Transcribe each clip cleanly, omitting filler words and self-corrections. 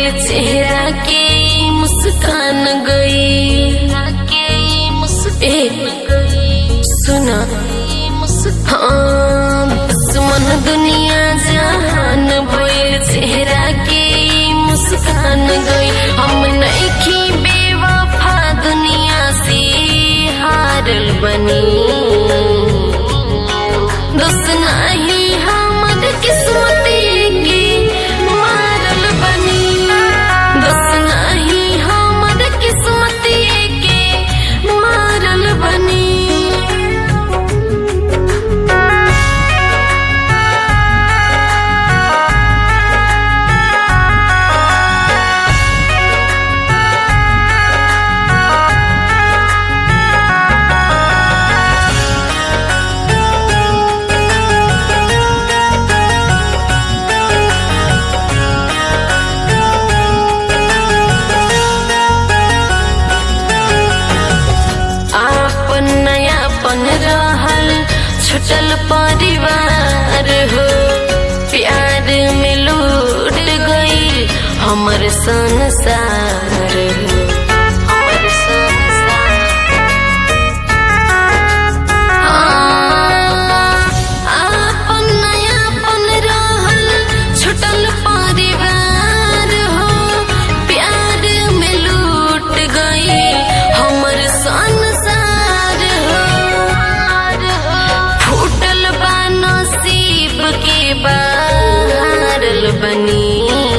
चेहरा के मुस्कान गई। सुना हाँ दुश्मन दुनिया जहान भइल चेहरा के मुस्कान गई। हम नइखी बेवफा दुनिया से हारल बनी। दोस्त नाही हमर किस्मत के मारल बनी। दोस्त नाही हमर किस्मत के मारल बनी। रहल छुटल परिवार हो प्यार में लूट गई हमर संसार हो। बनी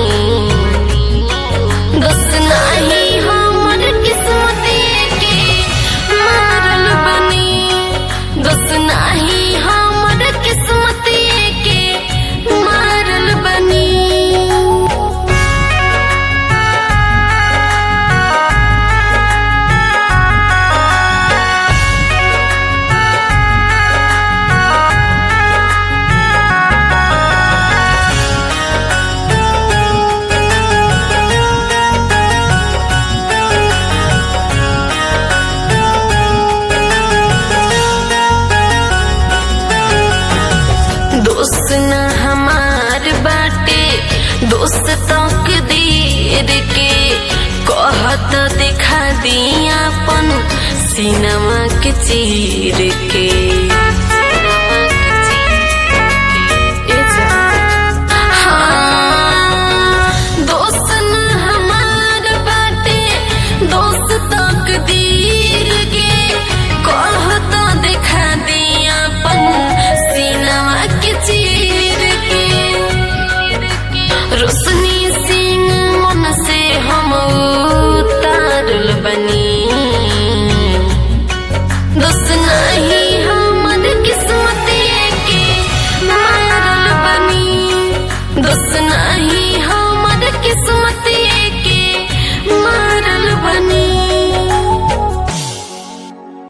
दोस्त नाही हमर किस्मत के मारल बनी। दोस्त नाही हमर किस्मत के मारल बनी। दोस्त न हमार बाटे दोस्त तकदीर के कहत दिखा दियापन सीनमा के चीर के।